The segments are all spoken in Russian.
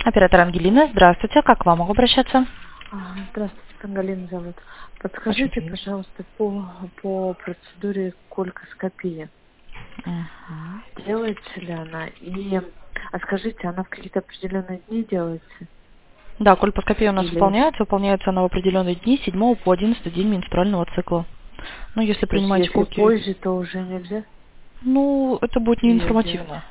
Оператор Ангелина, здравствуйте. Как к вам могу обращаться? Здравствуйте, Галина зовут. Очень Подскажите, приятно. пожалуйста, по процедуре колькоскопии. Мгм. Делается ли она? Скажите, она в какие-то определенные дни делается? Да, кольпоскопия у нас Или, выполняется она в определенные дни, с 7 по 11 день менструального цикла. Ну, если то есть, принимать если уколки, позже, то уже нельзя ну, это будет ее делать? неинформативно.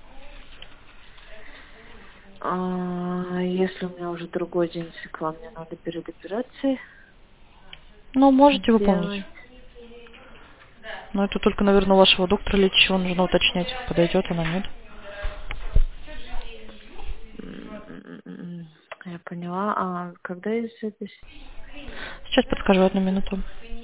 Если у меня уже другой день цикла, мне надо перед операцией Но можете выполнить. сделать. Но это только, наверное, у вашего доктора лечащего нужно уточнять, подойдет она, нет. Я поняла. А когда есть запись? Сейчас подскажу, одну минуту.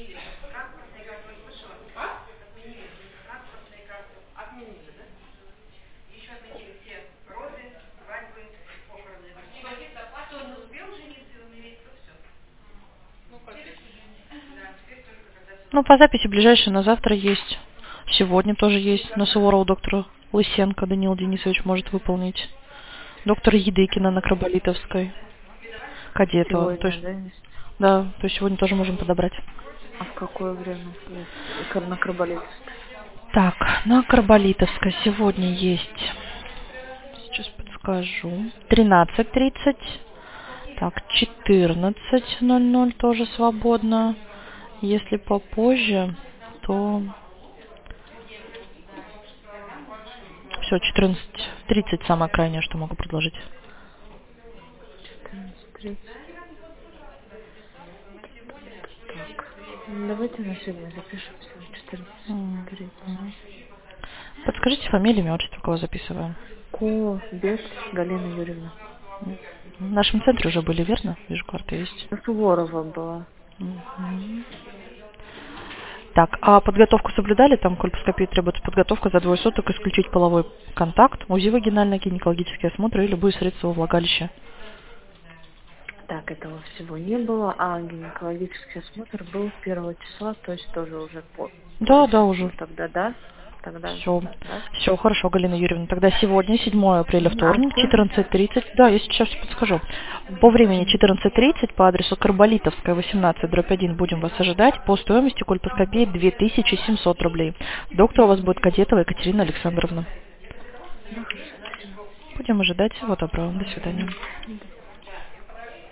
Ну, по записи ближайшая на завтра есть. Сегодня тоже есть. На Суворова доктора Лысенко Даниил Денисович может выполнить. Доктор Едыкина на Краболитовской. Кадетова. То Сегодня, есть, да? Есть? да, то есть сегодня тоже можем подобрать. А в какое время есть? На Карболитовской. Так, на Карболитовской сегодня есть, сейчас подскажу, 13:30, так, 14:00 тоже свободно. Если попозже, то все, 14:30 самое крайнее, что могу предложить. 14:30. Так. Давайте на сегодня запишемся на Мгм. 14:30. Подскажите фамилию, имя, отчество, кого записываем. Бец Галина Юрьевна. В нашем центре уже были, верно? Вижу, карта есть. Суворова была. Мгм. Так, а подготовку соблюдали? Там кольпоскопии требуется подготовка за 2 суток, исключить половой контакт, УЗИ вагинальный, гинекологический осмотр и любые средства влагалища. Так, этого всего не было, а гинекологический осмотр был 1 числа, то есть тоже уже Да, да, уже. тогда да, тогда Все. да. Все хорошо, Галина Юрьевна. Тогда сегодня, 7 апреля, А вторник, сегодня? 14:30. Да, я сейчас подскажу. По времени 14:30 по адресу Карболитовская, 18/1 будем вас ожидать. По стоимости кольпоскопии 2700 рублей. Доктор у вас будет Кадетова Екатерина Александровна. Да, хорошо, спасибо. Будем ожидать. Всего доброго. До свидания. До свидания.